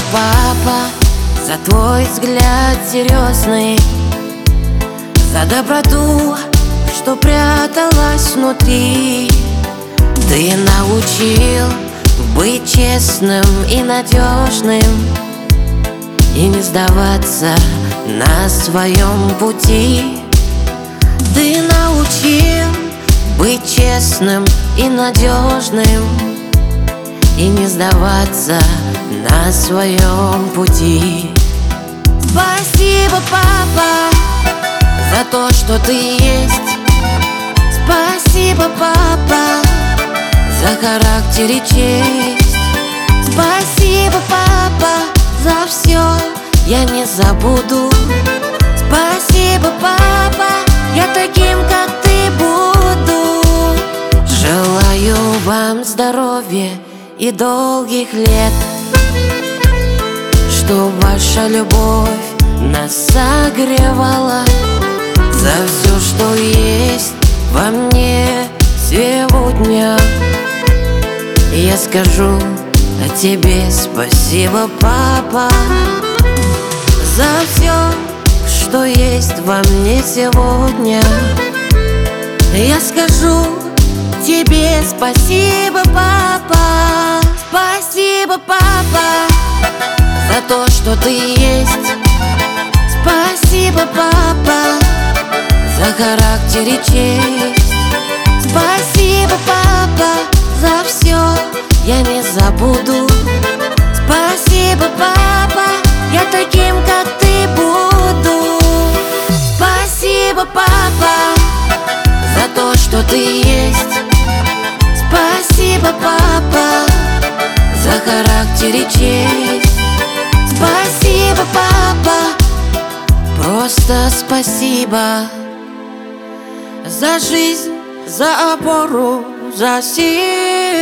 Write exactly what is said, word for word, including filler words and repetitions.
папа, за твой взгляд серьезный, за доброту, что пряталась внутри. Ты научил быть честным и надежным, и не сдаваться на своем пути. Ты научил быть честным и надежным, и не сдаваться на своем пути. Спасибо, папа, за то, что ты есть. Спасибо, папа, за характер и честь. Спасибо, папа, за все я не забуду. Спасибо, папа, я таким, как ты, буду. Желаю вам здоровья и долгих лет, чтоб ваша любовь нас согревала. За все, что есть во мне сегодня, я скажу о тебе спасибо, папа. За все, что есть во мне сегодня, я скажу тебе спасибо, папа. Спасибо, папа, за то, что ты есть. Спасибо, папа, за характер и честь. Спасибо, папа, за все я не забуду. Спасибо, папа, я таким, как ты, буду. Спасибо, папа, за то, что ты есть. Спасибо, папа, за характер и честь. Спасибо, папа, просто спасибо. За жизнь, за опору, за силу.